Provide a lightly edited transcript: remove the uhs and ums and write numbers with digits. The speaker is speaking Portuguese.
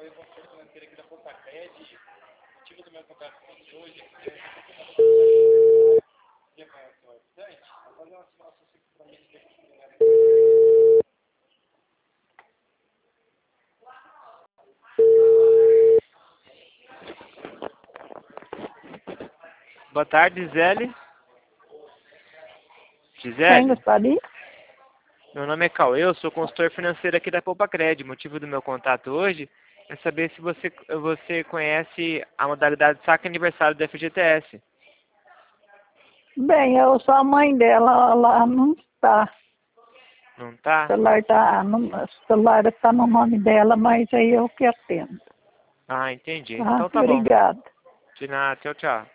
Boa tarde, Gisele. Quem Gisele, gostaria? meu nome é Cauê, eu sou consultor financeiro aqui da Poupacred. O motivo do meu contato hoje é saber se você conhece a modalidade saque aniversário da FGTS. Bem, eu sou a mãe dela, ela não está. Não O tá? celular está no nome dela, mas aí eu que atendo. Ah, entendi. Tá? Então tá bom. Obrigada. De nada, tchau, tchau.